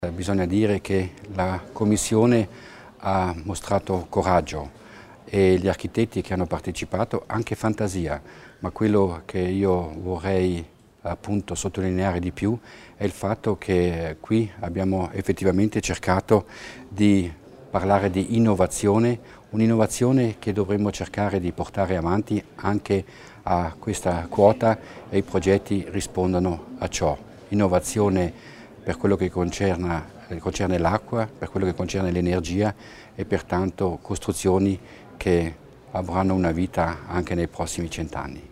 Bisogna dire che la Commissione ha mostrato coraggio e gli architetti che hanno partecipato anche fantasia, ma quello che io vorrei appunto sottolineare di più è il fatto che qui abbiamo effettivamente cercato di parlare di innovazione, un'innovazione che dovremmo cercare di portare avanti anche a questa quota e i progetti rispondono a ciò. Innovazione per quello che concerne l'acqua, per quello che concerne l'energia e pertanto costruzioni che avranno una vita anche nei prossimi 100 anni.